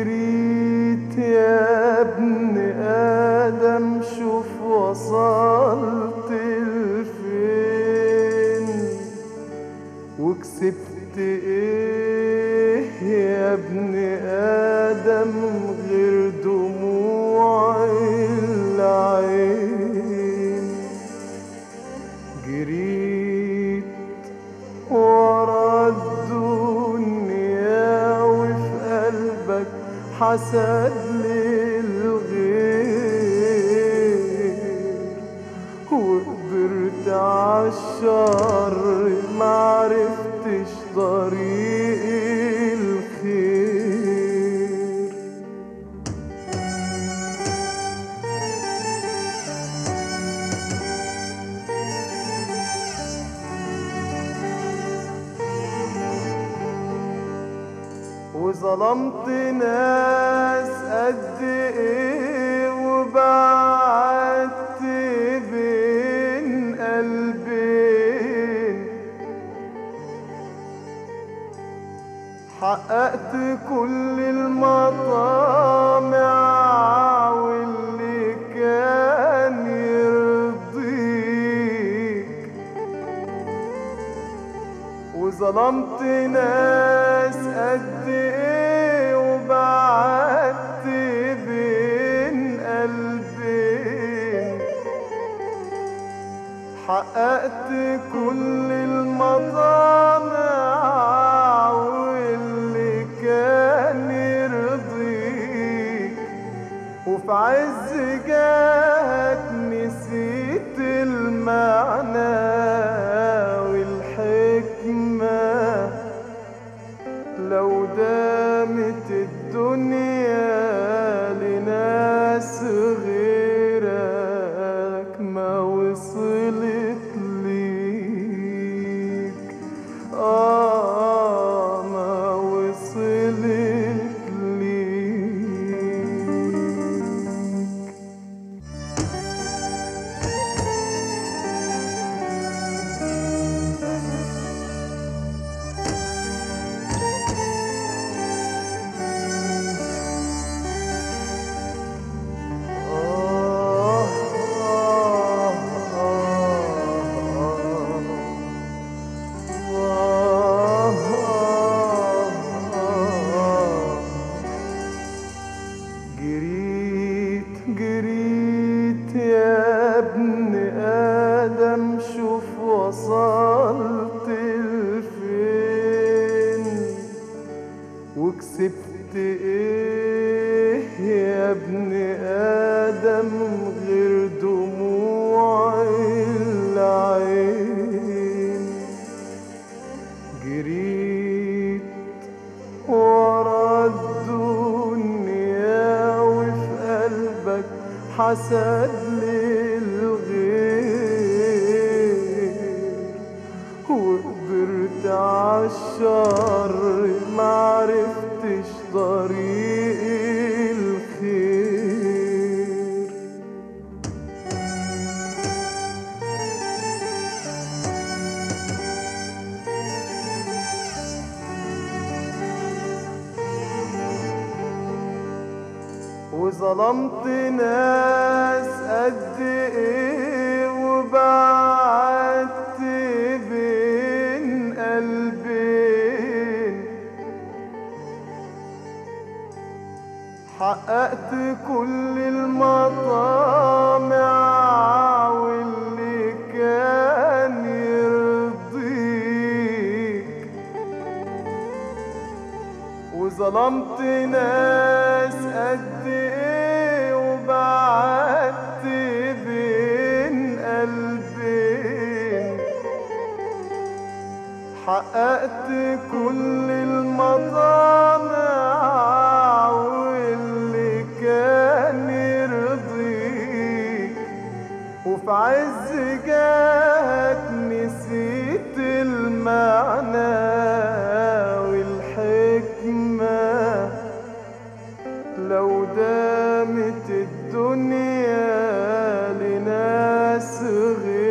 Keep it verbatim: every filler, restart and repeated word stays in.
جريت يا ابن آدم شوف وصلت لفين وكسبت ايه يا ابن آدم غير دموع العين. جريت ورا الدنيا وفي قلبك حسد للغير وقدرت عالشر معرفتش طريق الخير. وظلمت ناس قد ايه وبعدت بين قلبين، حققت كل المطامع واللي كان يرضيك. وظلمت ناس قد ايه وبعدت بين قلبين، حققت كل المطامع واللي كان يرضيك. وفي عز جاك نسيت المعنى والحكمة، لو دامت الدنيا لناس غيرك ما وصلت ليك. آه ما وصلت ليك. جريت جريت يا ابن آدم شوف وصلت لفين وكسبت ايه يا ابن آدم غير دموع العين. جريت ورا الدنيا وفي قلبك حسد للغير وقدرت عالشر معرفتش طريق الخير. وظلمت ناس قد ايه وبعدت بين قلبين، حققت كل المطامع واللي كان يرضيك. وظلمت ناس قد ايه وبعدت بين قلبين، حققت كل المطامع واللي كان يرضيك. وفي عز جاك نسيت المعنى والحكمة، لو دامت الدنيا لناس غيرك